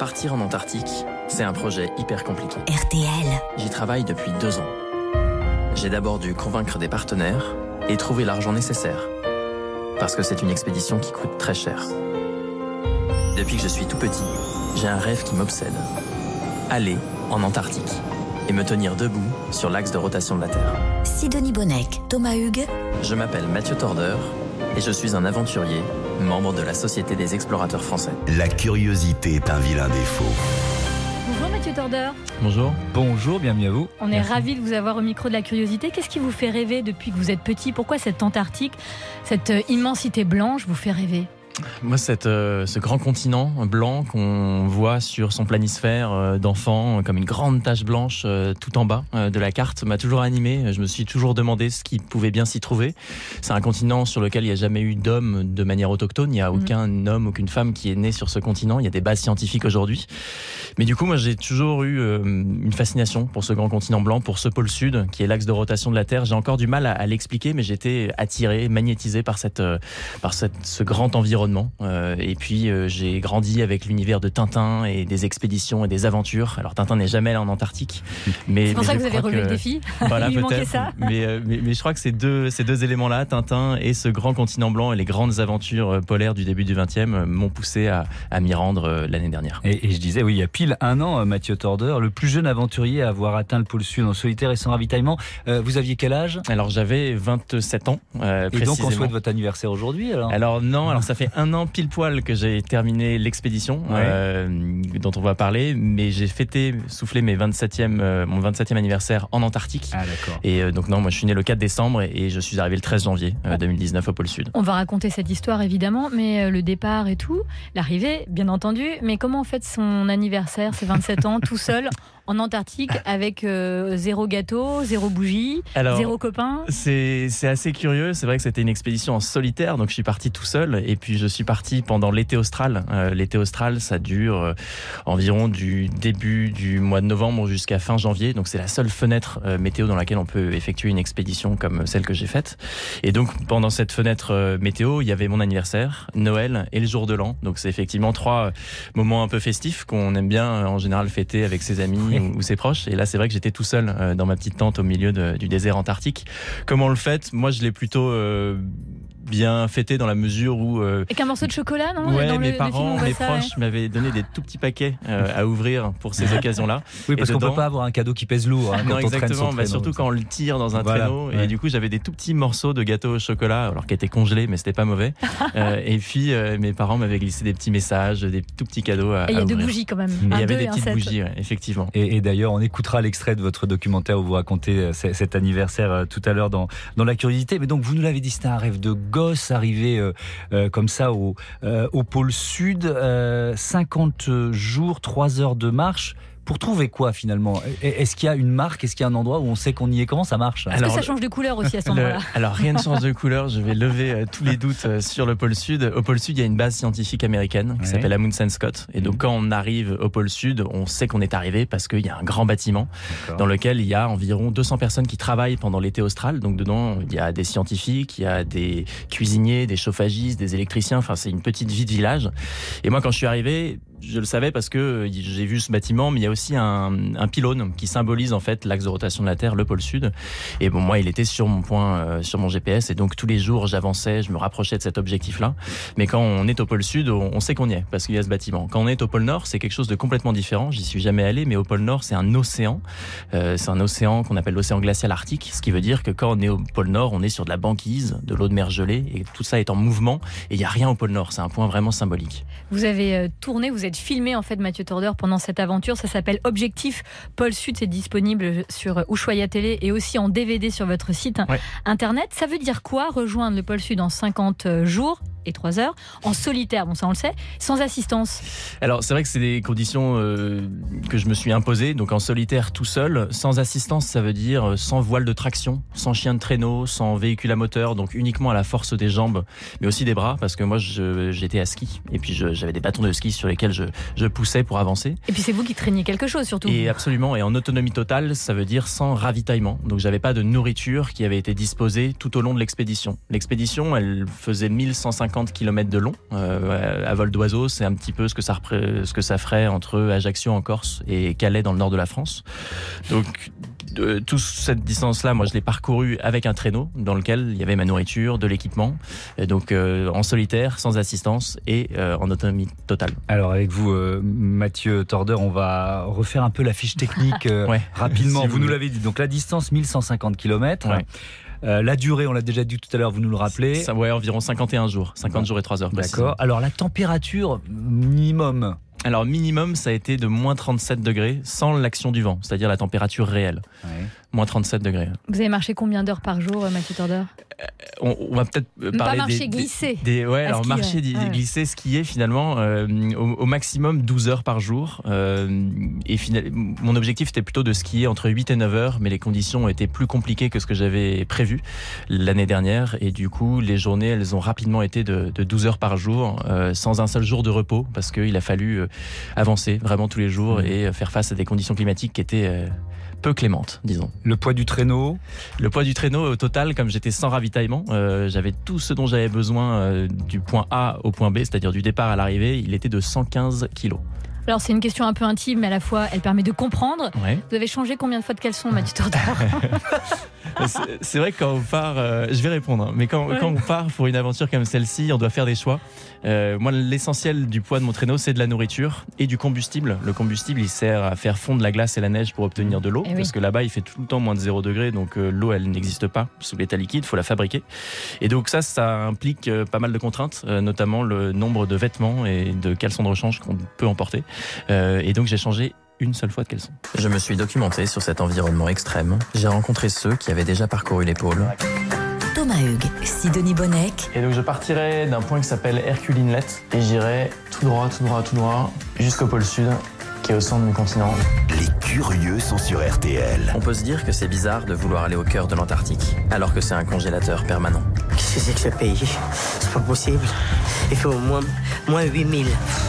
Partir en Antarctique, c'est un projet hyper compliqué. RTL. J'y travaille depuis 2 ans. J'ai d'abord dû convaincre des partenaires et trouver l'argent nécessaire. Parce que c'est une expédition qui coûte très cher. Depuis que je suis tout petit, j'ai un rêve qui m'obsède. Aller en Antarctique et me tenir debout sur l'axe de rotation de la Terre. Sidonie Bonnec, Thomas Hugues. Je m'appelle Mathieu Tordeur et je suis un aventurier, membre de la Société des explorateurs français. La curiosité est un vilain défaut. Bonjour Mathieu Tordeur. Bonjour. Bonjour, bienvenue à vous. On est ravis de vous avoir au micro de la curiosité. Qu'est-ce qui vous fait rêver depuis que vous êtes petit ? Pourquoi cette Antarctique, cette immensité blanche vous fait rêver ? Moi, ce grand continent blanc qu'on voit sur son planisphère d'enfant, comme une grande tache blanche tout en bas de la carte, m'a toujours animé. Je me suis toujours demandé ce qui pouvait bien s'y trouver. C'est un continent sur lequel il n'y a jamais eu d'homme de manière autochtone. Il n'y a aucun homme, aucune femme qui est né sur ce continent. Il y a des bases scientifiques aujourd'hui. Mais du coup, moi, j'ai toujours eu une fascination pour ce grand continent blanc, pour ce pôle sud, qui est l'axe de rotation de la Terre. J'ai encore du mal à l'expliquer, mais j'étais attiré, magnétisé par ce grand environnement. Et puis j'ai grandi avec l'univers de Tintin et des expéditions et des aventures. Alors Tintin n'est jamais allé en Antarctique, mais c'est pour ça que vous avez relevé le défi. Voilà, il manquait ça. Mais je crois que ces deux éléments-là, Tintin et ce grand continent blanc et les grandes aventures polaires du début du XXe, m'ont poussé à m'y rendre l'année dernière. Et je disais, oui, il y a pile 1 an, Mathieu Tordeur, le plus jeune aventurier à avoir atteint le pôle sud en solitaire et sans ravitaillement. Vous aviez quel âge ? Alors j'avais 27 ans. Et donc on souhaite votre anniversaire aujourd'hui alors non, alors ça fait 1 an pile poil que j'ai terminé l'expédition dont on va parler, mais j'ai soufflé mon 27e anniversaire en Antarctique. Ah d'accord. Et donc non, moi je suis né le 4 décembre et je suis arrivé le 13 janvier 2019 au pôle Sud. On va raconter cette histoire évidemment, mais le départ et tout, l'arrivée bien entendu, mais comment on fête son anniversaire, ses 27 ans, tout seul en Antarctique avec 0 gâteau, 0 bougie, 0 copain. C'est assez curieux, c'est vrai que c'était une expédition en solitaire, donc je suis parti tout seul et puis je suis parti pendant l'été austral. L'été austral, ça dure environ du début du mois de novembre jusqu'à fin janvier, donc c'est la seule fenêtre météo dans laquelle on peut effectuer une expédition comme celle que j'ai faite. Et donc pendant cette fenêtre météo, il y avait mon anniversaire, Noël et le jour de l'an, donc c'est effectivement 3 moments un peu festifs qu'on aime bien en général fêter avec ses amis ou ses proches. Et là, c'est vrai que j'étais tout seul dans ma petite tente au milieu du désert antarctique. Comment on le fête ? Moi, je l'ai plutôt bien fêté dans la mesure où... Avec un morceau de chocolat, non ? Ouais, dans mes le parents, film, mes proches m'avaient donné des tout petits paquets à ouvrir pour ces occasions-là. Oui, parce qu'on peut pas avoir un cadeau qui pèse lourd quand non, on traîne son traîneau. Surtout quand on le tire dans un traîneau. Ouais. Et du coup, j'avais des tout petits morceaux de gâteau au chocolat, alors qui étaient congelés, mais c'était pas mauvais. Et puis, mes parents m'avaient glissé des petits messages, des tout petits cadeaux à il y a ouvrir. 2 bougies quand même. Il y avait des petites bougies, effectivement. Et d'ailleurs, on écoutera l'extrait de votre documentaire où vous racontez cet anniversaire tout à l'heure dans la curiosité. Mais donc, vous nous l'avez dit, c'était un rêve de gosse, arrivé comme ça au pôle sud, 50 jours, 3 heures de marche. Pour trouver quoi finalement ? Est-ce qu'il y a une marque ? Est-ce qu'il y a un endroit où on sait qu'on y est ? Comment ça marche ? Est-ce que ça change de couleur aussi à ce moment-là ? Alors rien ne change de couleur, je vais lever tous les doutes sur le pôle Sud. Au pôle Sud, il y a une base scientifique américaine qui s'appelle Amundsen Scott. Et donc quand on arrive au pôle Sud, on sait qu'on est arrivé parce qu'il y a un grand bâtiment dans lequel il y a environ 200 personnes qui travaillent pendant l'été austral. Donc dedans, il y a des scientifiques, il y a des cuisiniers, des chauffagistes, des électriciens. Enfin, c'est une petite vie de village. Et moi, quand je suis arrivé, je le savais parce que j'ai vu ce bâtiment, mais il y a aussi un pylône qui symbolise en fait l'axe de rotation de la Terre, le pôle Sud. Et bon, moi, il était sur mon GPS, et donc tous les jours, j'avançais, je me rapprochais de cet objectif-là. Mais quand on est au pôle Sud, on sait qu'on y est parce qu'il y a ce bâtiment. Quand on est au pôle Nord, c'est quelque chose de complètement différent. J'y suis jamais allé, mais au pôle Nord, c'est un océan. C'est un océan qu'on appelle l'océan glacial arctique, ce qui veut dire que quand on est au pôle Nord, on est sur de la banquise, de l'eau de mer gelée, et tout ça est en mouvement. Et il y a rien au pôle Nord. C'est un point vraiment symbolique. Vous avez tourné, vous êtes filmé en fait, Mathieu Tordeur, pendant cette aventure. Ça s'appelle Objectif Pôle Sud. C'est disponible sur Ushuaïa Télé et aussi en DVD sur votre site internet. Ça veut dire quoi, rejoindre le pôle Sud en 50 jours et 3 heures, en solitaire, bon ça on le sait, sans assistance? Alors c'est vrai que c'est des conditions que je me suis imposées, donc en solitaire tout seul, sans assistance, ça veut dire sans voile de traction, sans chien de traîneau, sans véhicule à moteur, donc uniquement à la force des jambes, mais aussi des bras, parce que moi j'étais à ski, et puis j'avais des bâtons de ski sur lesquels je poussais pour avancer. Et puis c'est vous qui traîniez quelque chose surtout. Et absolument, et en autonomie totale, ça veut dire sans ravitaillement. Donc j'avais pas de nourriture qui avait été disposée tout au long de l'expédition. L'expédition, elle faisait 1150 km de long. À vol d'oiseau, c'est un petit peu ce que ça ferait entre Ajaccio en Corse et Calais dans le nord de la France. Donc toute cette distance-là, moi je l'ai parcourue avec un traîneau dans lequel il y avait ma nourriture, de l'équipement, donc en solitaire, sans assistance et en autonomie totale. Alors avec vous, Mathieu Torder, on va refaire un peu la fiche technique rapidement. Si vous nous l'avez dit, donc la distance 1150 km. Ouais. La durée, on l'a déjà dit tout à l'heure, vous nous le rappelez. Ça, environ 51 jours, 50 jours et 3 heures. D'accord. Alors la température minimum. Alors minimum, ça a été de moins 37 degrés sans l'action du vent, c'est-à-dire la température réelle. Ouais. Moins 37 degrés. Vous avez marché combien d'heures par jour, Mathieu Torder ? On va peut-être parler glisser. Marcher, glisser, skier finalement au maximum 12 heures par jour. Mon objectif était plutôt de skier entre 8 et 9 heures, mais les conditions étaient plus compliquées que ce que j'avais prévu l'année dernière. Et du coup, les journées, elles ont rapidement été de 12 heures par jour, sans un seul jour de repos, parce qu'il a fallu avancer vraiment tous les jours et faire face à des conditions climatiques qui étaient peu clémente, disons. Le poids du traîneau ? Le poids du traîneau, au total, comme j'étais sans ravitaillement, j'avais tout ce dont j'avais besoin du point A au point B, c'est-à-dire du départ à l'arrivée, il était de 115 kilos. Alors c'est une question un peu intime, mais à la fois elle permet de comprendre. Ouais. Vous avez changé combien de fois de caleçon, Mathieu Torder ? C'est vrai que quand on part, je vais répondre, mais quand on part pour une aventure comme celle-ci, on doit faire des choix. Moi, l'essentiel du poids de mon traîneau, c'est de la nourriture et du combustible. Le combustible, il sert à faire fondre la glace et la neige pour obtenir de l'eau, parce que là-bas, il fait tout le temps moins de 0 degré, donc l'eau, elle n'existe pas sous l'état liquide, il faut la fabriquer. Et donc ça implique pas mal de contraintes, notamment le nombre de vêtements et de caleçons de rechange qu'on peut emporter. Et donc j'ai changé une seule fois de caleçon. Je me suis documenté sur cet environnement extrême. J'ai rencontré ceux qui avaient déjà parcouru les pôles. Thomas Hugues, Sidonie Bonnec. Et donc je partirai d'un point qui s'appelle Hercule Inlet et j'irai tout droit jusqu'au pôle sud, qui est au centre du continent. Les curieux sont sur RTL. On peut se dire que c'est bizarre de vouloir aller au cœur de l'Antarctique, alors que c'est un congélateur permanent. Qu'est-ce que c'est que ce pays ? C'est pas possible. Il fait au moins 8000.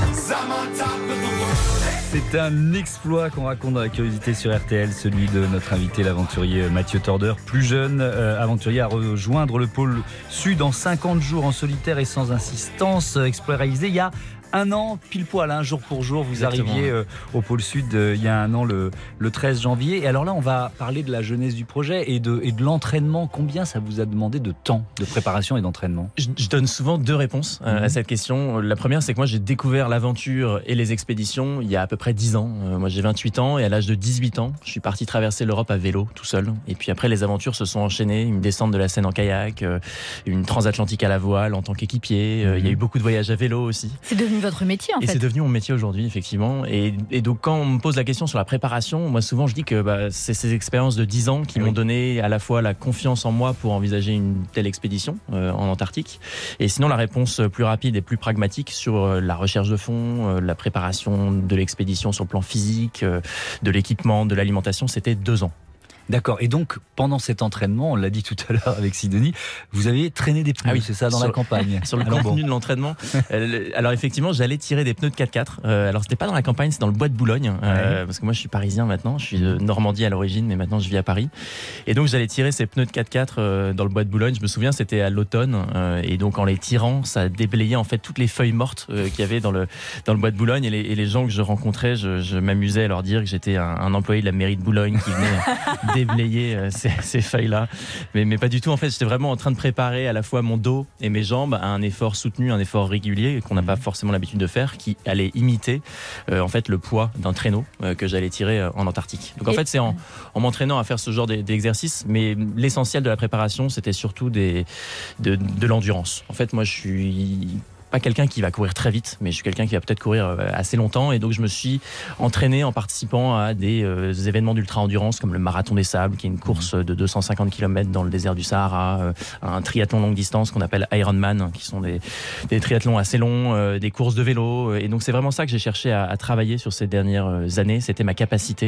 C'est un exploit qu'on raconte dans la curiosité sur RTL, celui de notre invité, l'aventurier Mathieu Torder, plus jeune aventurier à rejoindre le pôle sud en 50 jours en solitaire et sans assistance. Exploit réalisé il y a un an, pile poil, jour pour jour. Vous Exactement. Arriviez au pôle sud il y a un an, le 13 janvier. Et alors là, on va parler de la genèse du projet et de l'entraînement. Combien ça vous a demandé de temps de préparation et d'entraînement ? Je donne souvent deux réponses à cette question. La première, c'est que moi, j'ai découvert l'aventure et les expéditions il y a à peu près 10 ans. Moi, j'ai 28 ans et à l'âge de 18 ans, je suis parti traverser l'Europe à vélo, tout seul. Et puis après, les aventures se sont enchaînées. Une descente de la Seine en kayak, une transatlantique à la voile en tant qu'équipier. Il y a eu beaucoup de voyages à vélo aussi. C'est devenu votre métier en fait. Et c'est devenu mon métier aujourd'hui, effectivement. Et donc quand on me pose la question sur la préparation, moi souvent je dis que c'est ces expériences de 10 ans qui m'ont donné à la fois la confiance en moi pour envisager une telle expédition en Antarctique. Et sinon la réponse plus rapide et plus pragmatique sur la recherche de fonds, la préparation de l'expédition sur le plan physique, de l'équipement, de l'alimentation, c'était 2 ans. D'accord. Et donc, pendant cet entraînement, on l'a dit tout à l'heure avec Sidonie, vous avez traîné des pneus, c'est ça, dans la campagne. Sur le contenu de l'entraînement. Alors effectivement, j'allais tirer des pneus de 4x4. Alors c'était pas dans la campagne, c'est dans le bois de Boulogne. Parce que moi, je suis parisien maintenant. Je suis de Normandie à l'origine, mais maintenant je vis à Paris. Et donc j'allais tirer ces pneus de 4x4 dans le bois de Boulogne. Je me souviens, c'était à l'automne. Et donc en les tirant, ça déblayait en fait toutes les feuilles mortes qu'il y avait dans le bois de Boulogne. Et les gens que je rencontrais, je m'amusais à leur dire que j'étais un employé de la mairie de Boulogne qui venait déblayer ces feuilles-là. Mais pas du tout. En fait, j'étais vraiment en train de préparer à la fois mon dos et mes jambes à un effort soutenu, un effort régulier qu'on n'a pas forcément l'habitude de faire, qui allait imiter en fait le poids d'un traîneau que j'allais tirer en Antarctique. Donc en fait, c'est en m'entraînant à faire ce genre d'exercice, mais l'essentiel de la préparation, c'était surtout de l'endurance. En fait, moi, je suis pas quelqu'un qui va courir très vite, mais je suis quelqu'un qui va peut-être courir assez longtemps, et donc je me suis entraîné en participant à des événements d'ultra-endurance comme le Marathon des Sables, qui est une course de 250 km dans le désert du Sahara, un triathlon longue distance qu'on appelle Ironman, qui sont des triathlons assez longs, des courses de vélo, et donc c'est vraiment ça que j'ai cherché à travailler sur ces dernières années. C'était ma capacité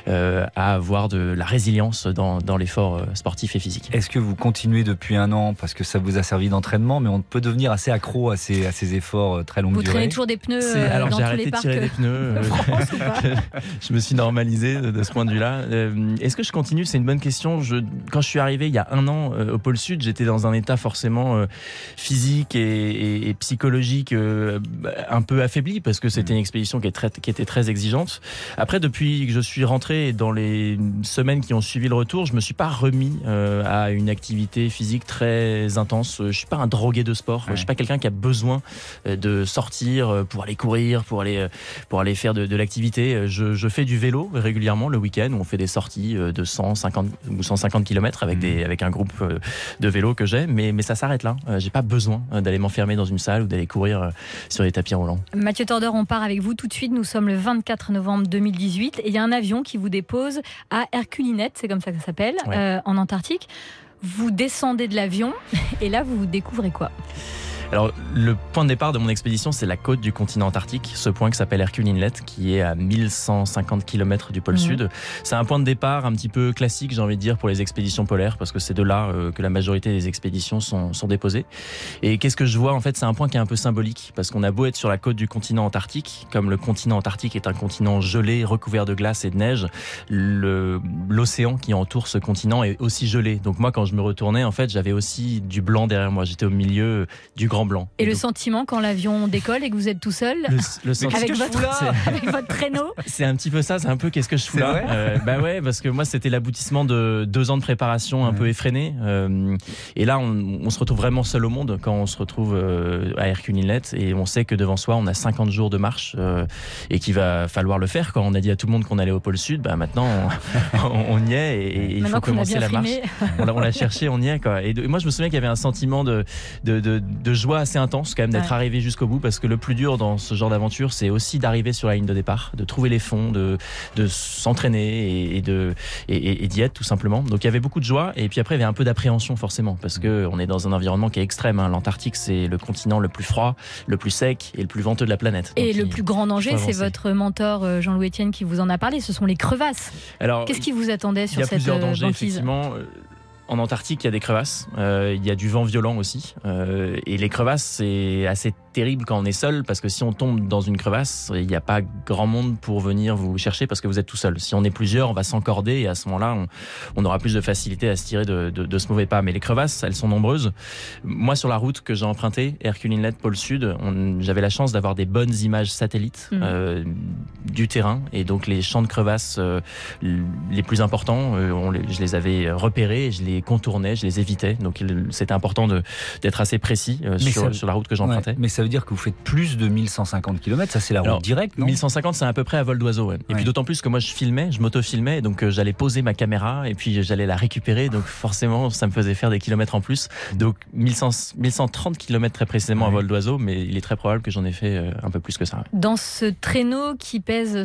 à avoir de la résilience dans l'effort sportif et physique. Est-ce que vous continuez depuis un an parce que ça vous a servi d'entraînement, mais on peut devenir assez accro à ces à ces efforts très longue durée. Vous traînez toujours des pneus alors dans j'ai tous arrêté les de tirer des pneus. France, ou pas Je me suis normalisé de ce point de vue-là. Est-ce que je continue? C'est une bonne question. Quand je suis arrivé il y a 1 an au pôle Sud, j'étais dans un état forcément physique et psychologique un peu affaibli parce que c'était une expédition qui était très exigeante. Après, depuis que je suis rentré dans les semaines qui ont suivi le retour, je me suis pas remis à une activité physique très intense. Je suis pas un drogué de sport. Je suis pas quelqu'un qui a besoin de sortir pour aller courir, pour aller faire de l'activité. Je fais du vélo régulièrement le week-end où on fait des sorties de 150 ou 150 km avec un groupe de vélo que j'ai, mais ça s'arrête là. J'ai pas besoin d'aller m'enfermer dans une salle ou d'aller courir sur des tapis roulants. Mathieu Torder, on part avec vous tout de suite. Nous sommes le 24 novembre 2018 et il y a un avion qui vous dépose à Herculinet, c'est comme ça que ça s'appelle, en Antarctique. Vous descendez de l'avion et là vous découvrez quoi? Alors, le point de départ de mon expédition, c'est la côte du continent antarctique, ce point qui s'appelle Hercule Inlet, qui est à 1150 km du pôle Sud. C'est un point de départ un petit peu classique, j'ai envie de dire, pour les expéditions polaires, parce que c'est de là que la majorité des expéditions sont déposées. Et qu'est-ce que je vois? En fait, c'est un point qui est un peu symbolique, parce qu'on a beau être sur la côte du continent antarctique, comme le continent antarctique est un continent gelé, recouvert de glace et de neige, l'océan qui entoure ce continent est aussi gelé. Donc moi, quand je me retournais, en fait, j'avais aussi du blanc derrière moi. J'étais au milieu du grand blanc. Et le sentiment quand l'avion décolle et que vous êtes tout seul le sentiment avec votre traîneau? C'est un petit peu ça, c'est un peu qu'est-ce que je fous là? Bah ouais, parce que moi c'était l'aboutissement de 2 ans de préparation un peu effrénée. Et là on se retrouve vraiment seul au monde quand on se retrouve à Hercule Inlet et on sait que devant soi on a 50 jours de marche et qu'il va falloir le faire. Quand on a dit à tout le monde qu'on allait au pôle Sud, bah maintenant on y est et il faut commencer la marche. On l'a cherché, on y est quoi. Et moi je me souviens qu'il y avait un sentiment de joie assez intense quand même d'être arrivé jusqu'au bout, parce que le plus dur dans ce genre d'aventure c'est aussi d'arriver sur la ligne de départ, de trouver les fonds, de s'entraîner et d'y être tout simplement. Donc il y avait beaucoup de joie et puis après il y avait un peu d'appréhension forcément parce que on est dans un environnement qui est extrême. L'Antarctique c'est le continent le plus froid, le plus sec et le plus venteux de la planète. Et le plus grand danger, c'est votre mentor Jean-Louis Etienne qui vous en a parlé, ce sont les crevasses. Alors, qu'est-ce qui vous attendait sur cette banquise? Il y a plusieurs dangers effectivement. En Antarctique, il y a des crevasses, il y a du vent violent aussi, et les crevasses, c'est assez terrible quand on est seul, parce que si on tombe dans une crevasse, il n'y a pas grand monde pour venir vous chercher parce que vous êtes tout seul. Si on est plusieurs, on va s'encorder et à ce moment-là, on aura plus de facilité à se tirer de ce mauvais pas. Mais les crevasses, elles sont nombreuses. Moi, sur la route que j'ai empruntée, Hercule Inlet, pôle Sud, j'avais la chance d'avoir des bonnes images satellites du terrain, et donc les champs de crevasses les plus importants, je les avais repérés et je les contournais, je les évitais. Donc c'était important d'être assez précis sur la route que j'empruntais. Mais ça veut dire que vous faites plus de 1150 km, ça c'est la route directe, non? 1150 c'est à peu près à vol d'oiseau. Et puis d'autant plus que moi je m'auto-filmais, donc j'allais poser ma caméra et puis j'allais la récupérer, donc forcément ça me faisait faire des kilomètres en plus. Donc 1130 km très précisément à vol d'oiseau, mais il est très probable que j'en ai fait un peu plus que ça. Dans ce traîneau qui pèse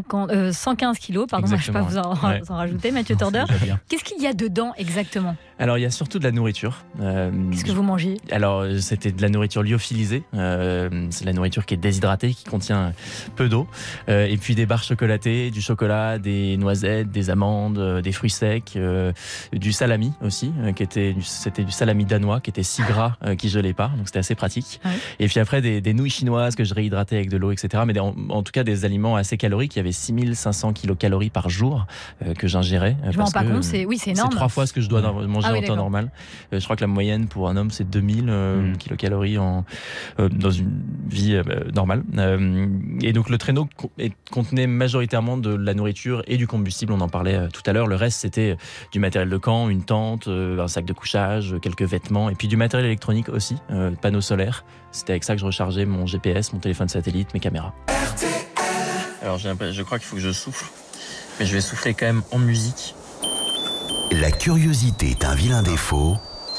115 kilos, pardon, je ne vais pas vous en rajouter, Mathieu Torder, qu'est-ce qu'il y a dedans exactement? Alors il y a surtout de la nourriture. Qu'est-ce que vous mangez? Alors c'était de la nourriture lyophilisée, c'est de la nourriture qui est déshydratée, qui contient peu d'eau, et puis des barres chocolatées, du chocolat, des noisettes, des amandes, des fruits secs, du salami aussi, c'était du salami danois qui était si gras qu'il gelait pas, donc c'était assez pratique. Et puis après des nouilles chinoises que je réhydratais avec de l'eau, etc. Mais en tout cas des aliments assez caloriques. Il y avait 6500 kilocalories par jour que j'ingérais. Je m'en rends pas compte, c'est énorme. C'est 3 fois ce que je dois manger en temps normal. Je crois que la moyenne pour un homme c'est 2000 kilocalories dans une vie normale. Et donc le traîneau contenait majoritairement de la nourriture et du combustible, on en parlait tout à l'heure. Le reste c'était du matériel de camp, une tente, un sac de couchage, quelques vêtements et puis du matériel électronique aussi, panneaux solaires. C'était avec ça que je rechargeais mon GPS, mon téléphone satellite, mes caméras. Alors je crois qu'il faut que je souffle, mais je vais souffler quand même en musique. La curiosité est un vilain défaut.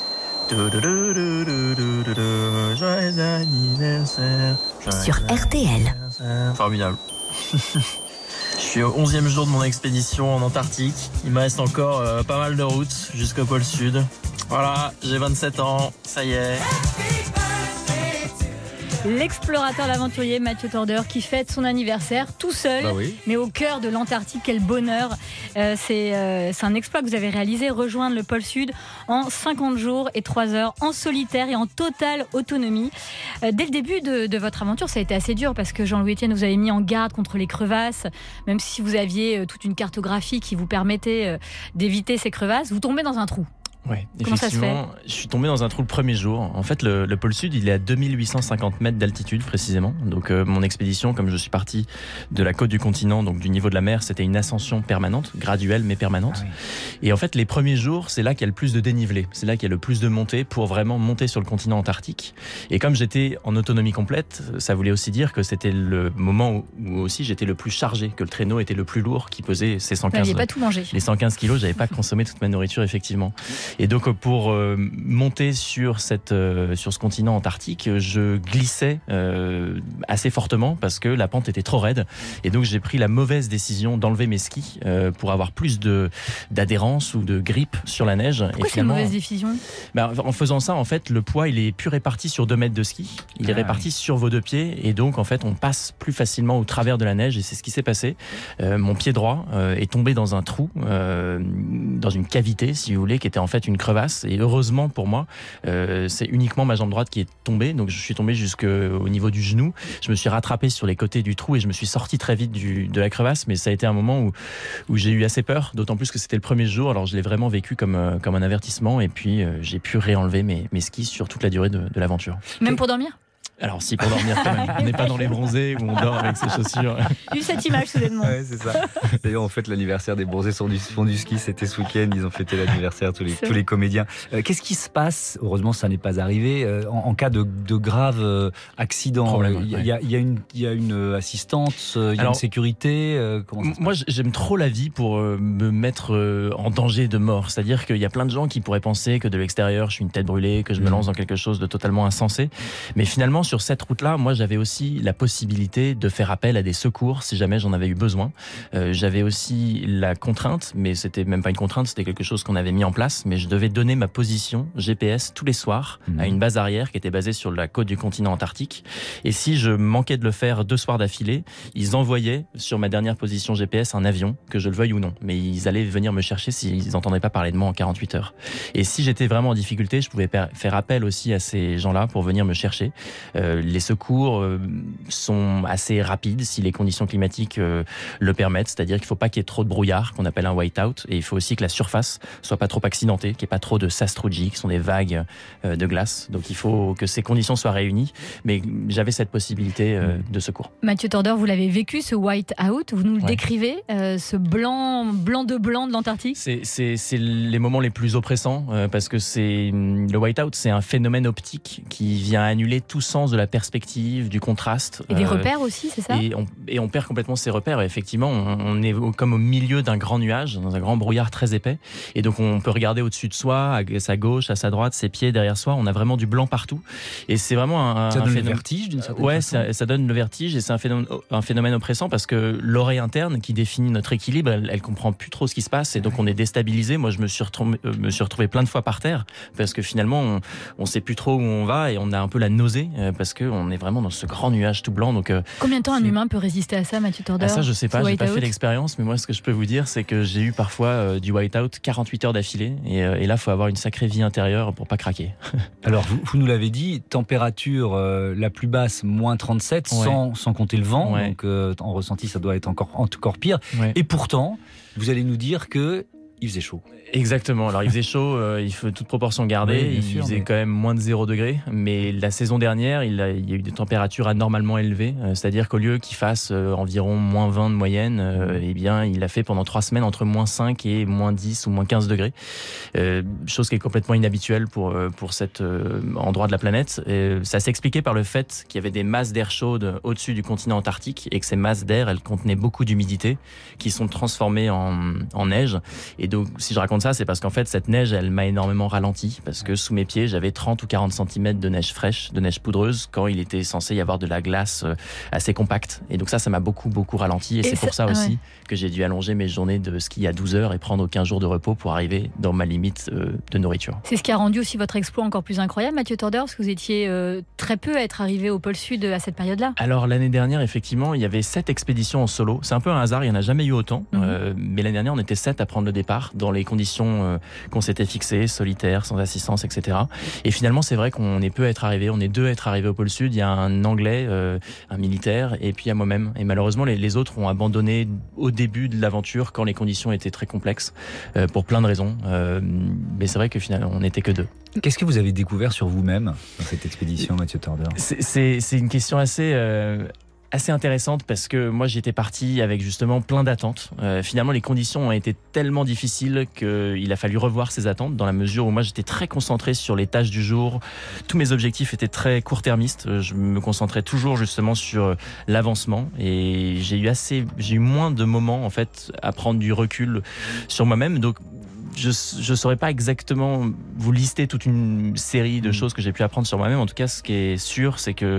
Joyeux anniversaire. Sur RTL. Formidable. Je suis au 11e jour de mon expédition en Antarctique. Il me reste encore pas mal de routes jusqu'au pôle Sud. Voilà, j'ai 27 ans, ça y est. L'explorateur, l'aventurier Mathieu Torder qui fête son anniversaire tout seul, mais au cœur de l'Antarctique. Quel bonheur. C'est un exploit que vous avez réalisé, rejoindre le pôle Sud en 50 jours et 3 heures en solitaire et en totale autonomie. Dès le début de votre aventure, ça a été assez dur parce que Jean-Louis Etienne vous avez mis en garde contre les crevasses, même si vous aviez toute une cartographie qui vous permettait d'éviter ces crevasses, vous tombez dans un trou. Ouais, comment ça se fait ? Je suis tombé dans un trou le premier jour. En fait, le pôle Sud, il est à 2850 mètres d'altitude précisément. Donc mon expédition, comme je suis parti de la côte du continent, donc du niveau de la mer, c'était une ascension permanente, graduelle mais permanente. Et en fait, les premiers jours, c'est là qu'il y a le plus de dénivelé. C'est là qu'il y a le plus de montée pour vraiment monter sur le continent antarctique. Et comme j'étais en autonomie complète, ça voulait aussi dire que c'était le moment où aussi j'étais le plus chargé, que le traîneau était le plus lourd, qui pesait ces 115. Vous n'aviez pas tout mangé. Les 115 kilos, j'avais pas consommé toute ma nourriture effectivement. Et donc pour monter sur ce continent antarctique, je glissais assez fortement parce que la pente était trop raide. Et donc j'ai pris la mauvaise décision d'enlever mes skis pour avoir plus d'adhérence ou de grippe sur la neige. Pourquoi c'est une mauvaise décision ? En faisant ça, en fait, le poids il est plus réparti sur 2 mètres de ski. Il est réparti sur vos 2 pieds et donc en fait on passe plus facilement au travers de la neige et c'est ce qui s'est passé. Mon pied droit est tombé dans un trou, dans une cavité si vous voulez, qui était en fait une crevasse. Et heureusement pour moi, c'est uniquement ma jambe droite qui est tombée. Donc je suis tombé jusqu'au niveau du genou. Je me suis rattrapé sur les côtés du trou et je me suis sorti très vite de la crevasse. Mais ça a été un moment où j'ai eu assez peur, d'autant plus que c'était le premier jour. Alors je l'ai vraiment vécu comme un avertissement. Et puis j'ai pu réenlever mes skis sur toute la durée de l'aventure. Même pour dormir ? Alors si, pour dormir quand même. On n'est pas dans les bronzés où on dort avec ses chaussures. J'ai eu cette image soudainement. Ouais, c'est ça. D'ailleurs, on fête l'anniversaire des bronzés font du ski. C'était ce week-end. Ils ont fêté l'anniversaire, tous les comédiens. Qu'est-ce qui se passe ? Heureusement, ça n'est pas arrivé. En cas de grave accident, il y a une assistance, il y a une sécurité. Moi, j'aime trop la vie pour me mettre en danger de mort. C'est-à-dire qu'il y a plein de gens qui pourraient penser que de l'extérieur, je suis une tête brûlée, que je me lance dans quelque chose de totalement insensé. Mais finalement, sur cette route-là, moi, j'avais aussi la possibilité de faire appel à des secours si jamais j'en avais eu besoin. J'avais aussi la contrainte, mais c'était même pas une contrainte, c'était quelque chose qu'on avait mis en place, mais je devais donner ma position GPS tous les soirs à une base arrière qui était basée sur la côte du continent antarctique. Et si je manquais de le faire 2 soirs d'affilée, ils envoyaient sur ma dernière position GPS un avion, que je le veuille ou non. Mais ils allaient venir me chercher s'ils n'entendaient pas parler de moi en 48 heures. Et si j'étais vraiment en difficulté, je pouvais faire appel aussi à ces gens-là pour venir me chercher. Les secours sont assez rapides si les conditions climatiques le permettent, c'est-à-dire qu'il ne faut pas qu'il y ait trop de brouillard, qu'on appelle un white-out, et il faut aussi que la surface soit pas trop accidentée, qu'il n'y ait pas trop de sastrugi, qui sont des vagues de glace. Donc il faut que ces conditions soient réunies, mais j'avais cette possibilité de secours. Mathieu Torder, vous l'avez vécu, ce white-out, vous nous le décrivez, ce blanc de l'Antarctique ? C'est les moments les plus oppressants, parce que le white-out, c'est un phénomène optique qui vient annuler tout sens de la perspective, du contraste. Et des repères aussi, c'est ça ? Et on perd complètement ses repères. Et effectivement, on est comme au milieu d'un grand nuage, dans un grand brouillard très épais. Et donc, on peut regarder au-dessus de soi, à sa gauche, à sa droite, ses pieds derrière soi. On a vraiment du blanc partout. Et c'est vraiment ça donne le vertige d'une certaine façon. Ça donne le vertige et c'est un phénomène oppressant parce que l'oreille interne qui définit notre équilibre, elle comprend plus trop ce qui se passe et donc on est déstabilisé. Moi, je me suis retrouvé plein de fois par terre parce que finalement, on sait plus trop où on va et on a un peu la nausée parce qu'on est vraiment dans ce grand nuage tout blanc. Donc, combien de temps un humain peut résister à ça, Mathieu Torder ? Ça, je sais pas, j'ai pas fait l'expérience, mais moi, ce que je peux vous dire, c'est que j'ai eu parfois du white-out 48 heures d'affilée, et là, il faut avoir une sacrée vie intérieure pour pas craquer. Alors, vous nous l'avez dit, température la plus basse, moins 37, sans compter le vent, donc en ressenti, ça doit être encore pire. Ouais. Et pourtant, vous allez nous dire que il faisait chaud. Exactement. Alors il faisait chaud, il faut toute proportion gardée. Oui, il faisait quand même moins de 0 degré. Mais la saison dernière, il y a eu des températures anormalement élevées. C'est-à-dire qu'au lieu qu'il fasse environ moins 20 de moyenne, eh bien, il a fait pendant 3 semaines entre moins 5 et moins 10 ou moins 15 degrés. Chose qui est complètement inhabituelle pour cet endroit de la planète. Ça s'expliquait par le fait qu'il y avait des masses d'air chaude au-dessus du continent antarctique et que ces masses d'air, elles contenaient beaucoup d'humidité qui sont transformées en neige. Et donc, si je raconte ça, c'est parce qu'en fait, cette neige, elle m'a énormément ralenti, parce que sous mes pieds, j'avais 30 ou 40 cm de neige fraîche, de neige poudreuse, quand il était censé y avoir de la glace assez compacte. Et donc ça m'a beaucoup ralenti. Et c'est pour ça aussi que j'ai dû allonger mes journées de ski à 12 heures et prendre 15 jours de repos pour arriver dans ma limite de nourriture. C'est ce qui a rendu aussi votre exploit encore plus incroyable, Mathieu Torder, parce que vous étiez très peu à être arrivé au pôle Sud à cette période-là. Alors l'année dernière, effectivement, il y avait 7 expéditions en solo. C'est un peu un hasard, il n'y en a jamais eu autant. Mais l'année dernière, on était 7 à prendre le départ dans les conditions qu'on s'était fixées, solitaires, sans assistance, etc. Et finalement, c'est vrai qu'on est peu à être arrivé. On est 2 à être arrivés au pôle Sud. Il y a un Anglais, un militaire, et puis à moi-même. Et malheureusement, les autres ont abandonné au début de l'aventure quand les conditions étaient très complexes, pour plein de raisons. Mais c'est vrai que finalement, on n'était que 2. Qu'est-ce que vous avez découvert sur vous-même dans cette expédition, Mathieu Torder ? C'est une question assez intéressante, parce que moi j'étais parti avec justement plein d'attentes. Finalement, les conditions ont été tellement difficiles qu'il a fallu revoir ces attentes, dans la mesure où moi j'étais très concentré sur les tâches du jour. Tous mes objectifs étaient très court-termistes. Je me concentrais toujours justement sur l'avancement, et j'ai eu moins de moments en fait à prendre du recul sur moi-même. Donc je saurais pas exactement vous lister toute une série de choses que j'ai pu apprendre sur moi-même. En tout cas, ce qui est sûr, c'est que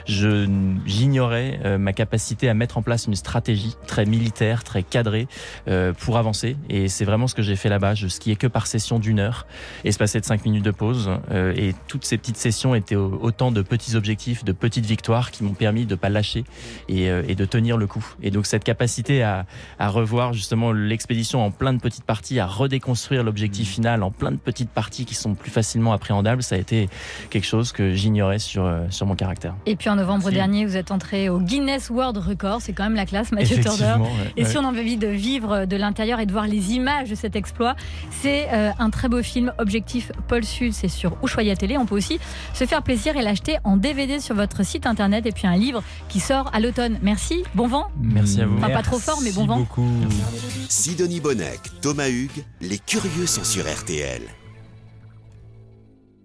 j'ignorais ma capacité à mettre en place une stratégie très militaire, très cadrée pour avancer. Et c'est vraiment ce que j'ai fait là-bas. Je skiais que par session d'1 heure, espacée de 5 minutes de pause. Et toutes ces petites sessions étaient autant de petits objectifs, de petites victoires qui m'ont permis de pas lâcher et de tenir le coup. Et donc cette capacité à revoir justement l'expédition en plein de petites parties, à redéconstruire l'objectif final en plein de petites parties qui sont plus facilement appréhendables, ça a été quelque chose que j'ignorais sur mon caractère. Et puis en novembre dernier, vous êtes entré au Guinness World Record, c'est quand même la classe, Mathieu Torder. Et si on a envie de vivre de l'intérieur et de voir les images de cet exploit, c'est un très beau film, Objectif Pôle Sud, c'est sur Ushuaïa Télé. On peut aussi se faire plaisir et l'acheter en DVD sur votre site internet, et puis un livre qui sort à l'automne. Merci, bon vent. Merci à vous. Enfin, pas trop fort, mais bon vent. Beaucoup. Sidonie Bonnec, Thomas Hugues, les curieux sont sur RTL.